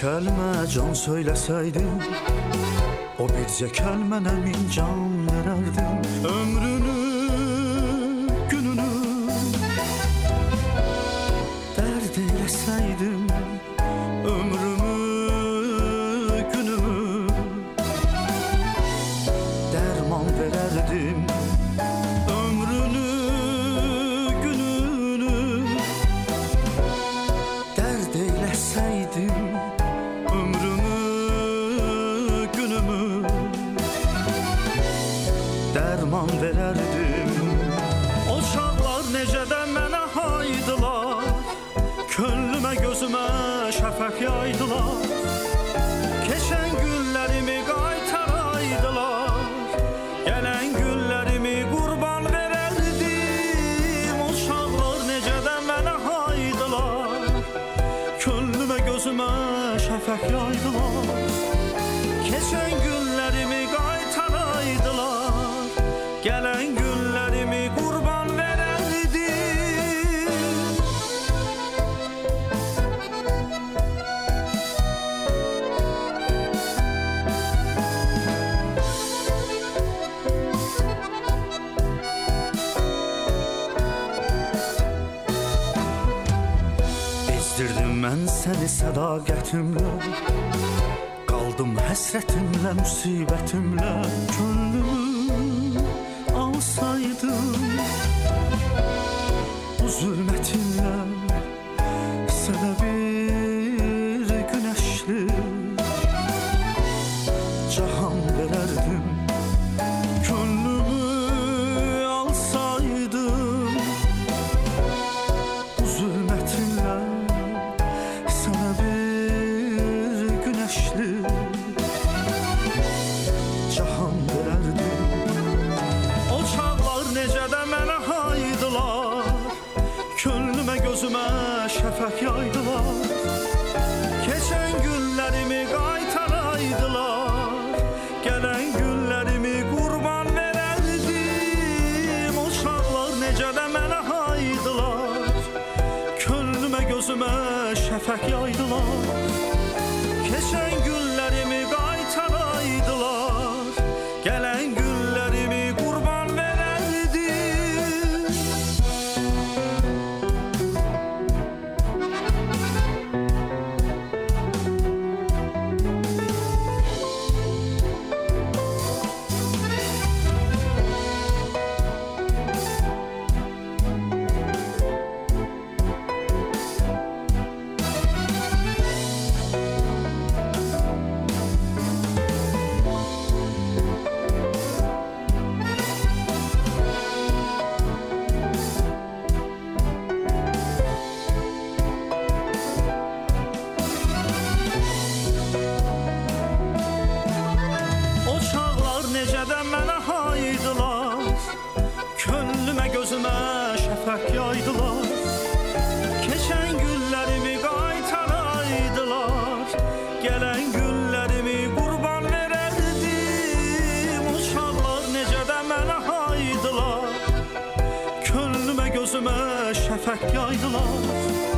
kəlmə can söyləsəydim, o bircə kəlmənə min can verərdim. Ömrünü, gününü dərd eyləsəydim, ömrümü, günümü dərman verərdim. Ömrünü, gününü dərd eyləsəydim, ömrümü, günümü dərman verərdim. O çağlar necə də mənə haydılar, könlümə gözümə şəfəq yaydılar. Keçən günlərimi qaytaraydılar, gələn günlərimi qurban verərdim. O çağlar necə də mənə haydılar, könlümə gözümə şəfəq yaydılar. Keçən günlərimi qaytaraydılar, gələn günlərimi qurban verərdim. Bezdirdim mən səni sədaqətimlə, qaldım həsrətimlə, müsibətimlə. Könlümü alsaydım bu zülmətinlə, sənə bir günəşli cahan verərdim. Könlümü alsaydım bu zülmətinlə, sənə bir günəşli cahan verərdim. O çağlar necə də mənə haydılar, könlümə gözümə şəfəq yaydılar. Keçən günlərimi qaytaraydılar, gələn günlərimi qurban verərdim. O çağlar necə də mənə haydılar, könlümə gözümə şəfəq yaydılar. Keçən günlərimi qaytaraydılar, gələn günlərimi qurban verərdim. O çağlar necə də mənə haydılar, könlümə gözümə şəfəq yaydılar. Keçən günlərimi qaytaraydılar, gələn günlərimi qurban verərdim. O çağlar necə də mənə haydılar, könlümə gözümə şəfəq yaydılar.